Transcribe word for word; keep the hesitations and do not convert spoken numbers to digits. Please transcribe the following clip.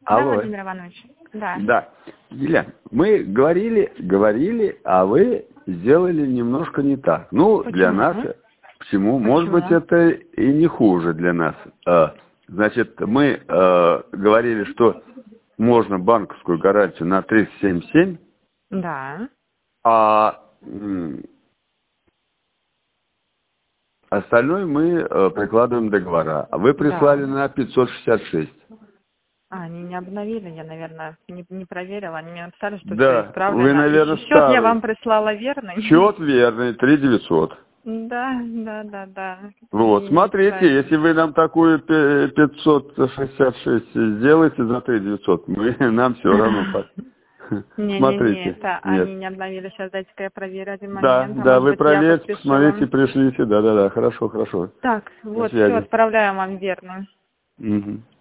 Да, Алло. Владимир Иванович. Да. Да. Елена, мы говорили, говорили, а вы сделали немножко не так. Ну, Почему? для нас, почему? Может быть, Почему? это и не хуже для нас. А, Значит, мы э, говорили, что можно банковскую гарантию на триста семьдесят семь, Да. а м, остальное мы э, прикладываем договора. А вы прислали Да. на пятьсот шестьдесят шесть. А, они не обновили, я, наверное, не, не проверила. Они мне написали, что все Да, вы, исправлено. И наверное, счет я старый. вам прислала верный. Счет верный, три девятьсот. Да, да, да, да. Вот, И смотрите, неправильно. если вы нам такую пе- пятьсот шестьдесят шесть сделаете за три девятьсот, мы, нам все равно. по- Не-не-не, Смотрите, это нет. они не обновили. Сейчас дайте-ка я проверю один Да, момент. А да, может вы быть, я проверьте, посмотрите, поспешила. пришлите, да-да-да, хорошо, хорошо. Так, До вот, все, связи. отправляю вам верный. Мгм.